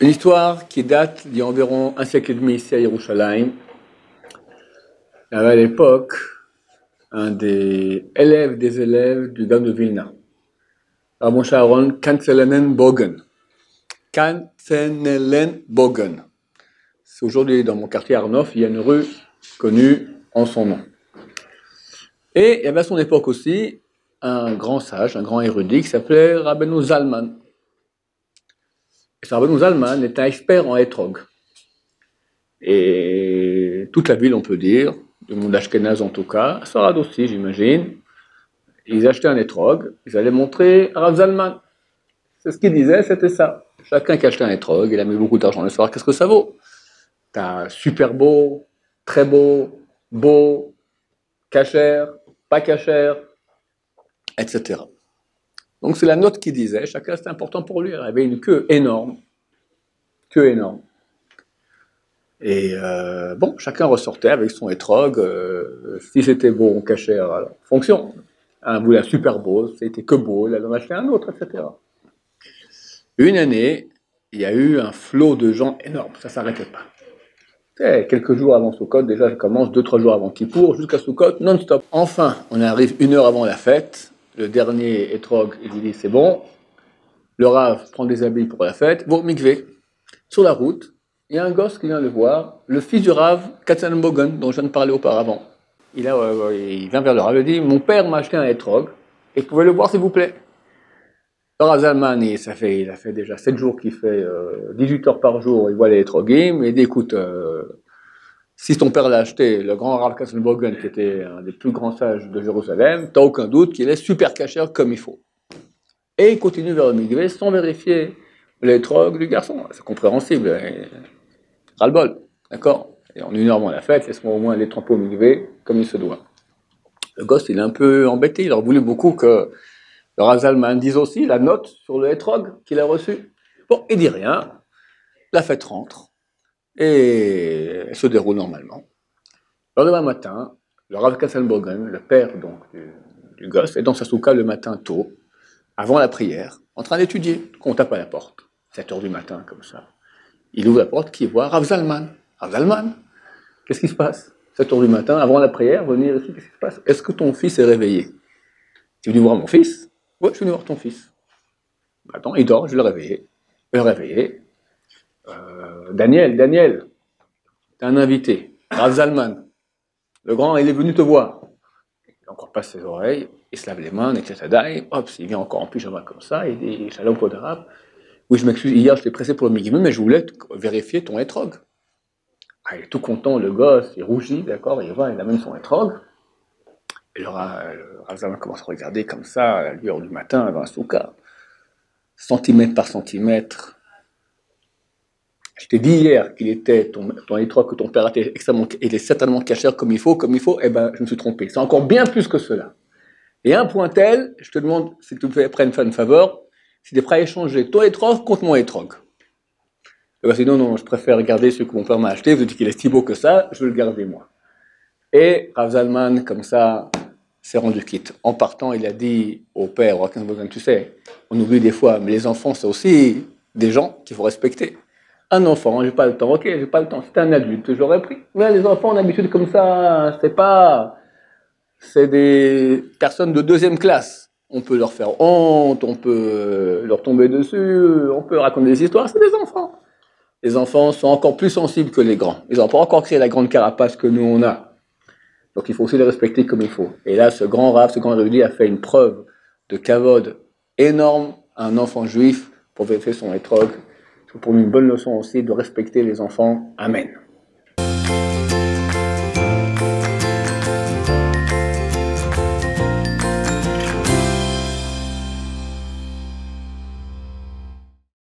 Une histoire qui date d'il y a environ un siècle et demi ici à Yerushalayim. Il y avait à l'époque un des élèves du Gaon de Vilna, Rav Moshe Aaron Katzenelnbogen. Katzenelnbogen. C'est aujourd'hui dans mon quartier Arnof, il y a une rue connue en son nom. Et il y avait à son époque aussi un grand sage, un grand érudit qui s'appelait Rabbeinu Zalman. Et ce Rabbeinu Zalman était un expert en etrog. Et toute la ville, on peut dire, du monde ashkénaze en tout cas, Sarad aussi, j'imagine, ils achetaient un etrog, ils allaient montrer à Rav Zalman. C'est ce qu'il disait, c'était ça. Chacun qui achetait un etrog, il a mis beaucoup d'argent le soir, qu'est-ce que ça vaut? T'as super beau, très beau, cachère, pas cachère, etc. Donc c'est la note qui disait, chacun c'était important pour lui, il avait une queue énorme. Et chacun ressortait avec son etrog, si c'était beau, on cachait alors, fonction. Un voulait un super beau, c'était que beau, il allait en acheter un autre, etc. Une année, il y a eu un flot de gens énorme, ça ne s'arrêtait pas. Quelques jours avant Sukkot, déjà ça commence, 2-3 jours avant Kippour, jusqu'à Sukkot, non-stop. Enfin, on arrive 1 heure avant la fête, le dernier etrog, il dit c'est bon, le Rav prend des habits pour la fête, va au mikvé. Sur la route, il y a un gosse qui vient le voir, le fils du Rav Katzenelnbogen, dont je viens de parler auparavant. Il vient vers le Rav et dit, mon père m'a acheté un etrog, et vous pouvez le voir s'il vous plaît. Le Rav Zalman, il a fait déjà 7 jours qu'il fait 18 heures par jour, il voit les etrogim, et il dit, écoute, si ton père l'a acheté, le grand Rav Katzenelnbogen, qui était un des plus grands sages de Jérusalem, t'as aucun doute qu'il est super caché comme il faut. Et il continue vers le mikvé sans vérifier l'étrog du garçon. C'est compréhensible. Ras-le-bol, d'accord? Et en 1 heure avant la fête, laisse-moi au moins les tremper au mikvé comme il se doit. Le gosse, il est un peu embêté, il aurait voulu beaucoup que le Rav Zalman dise aussi la note sur le etrog qu'il a reçu. Bon, il dit rien, la fête rentre, et elle se déroule normalement. Le lendemain matin, le Rav Katzenelnbogen, le père donc du gosse, est dans sa soukha le matin tôt, avant la prière, en train d'étudier, qu'on tape à la porte, 7 heures du matin, comme ça. Il ouvre la porte, qui voit Rav Zalman. Rav Zalman, qu'est-ce qui se passe? 7 heures du matin, avant la prière, venir ici, qu'est-ce qui se passe? Est-ce que ton fils est réveillé? Tu es venu voir mon fils? Oui, je suis venu voir ton fils. Attends, il dort, je vais le réveiller. Daniel, t'es un invité. Rav Zalman, le grand, il est venu te voir. Il encore passe ses oreilles, il se lave les mains, etc. Et hop, il vient encore en pyjama comme ça, il dit Shalom Kod Rav. Oui, je m'excuse, hier je t'ai pressé pour le mikvé, mais je voulais vérifier ton etrog. Ah, il est tout content, le gosse, il rougit, d'accord, il va, il amène son etrog. Et le Rav Zalman commence à regarder comme ça, à la lueur du matin, dans la soukha, centimètre par centimètre. Je t'ai dit hier qu'il était ton etrog, que ton père était il est certainement caché comme il faut, eh ben, je me suis trompé. C'est encore bien plus que cela. Et un point tel, je te demande, si tu me fais une faveur, si tu es prêt à échanger ton etrog contre mon etrog. Non, je préfère garder celui que mon père m'a acheté, vous dites qu'il est si beau que ça, je veux le garder moi. Et Rav Zalman, comme ça, s'est rendu quitte. En partant, il a dit au père, au Katzenelnbogen, tu sais, on oublie des fois, mais les enfants, c'est aussi des gens qu'il faut respecter. Un enfant, j'ai pas le temps, ok, j'ai pas le temps, c'était un adulte, j'aurais pris. Mais les enfants ont l'habitude comme ça, c'est des personnes de 2e classe. On peut leur faire honte, on peut leur tomber dessus, on peut raconter des histoires, c'est des enfants. Les enfants sont encore plus sensibles que les grands. Ils n'ont pas encore créé la grande carapace que nous on a. Donc il faut aussi les respecter comme il faut. Et là, ce grand Rav, ce grand érudit a fait une preuve de kavod énorme à un enfant juif pour vérifier son etrog. C'est pour nous une bonne leçon aussi de respecter les enfants. Amen.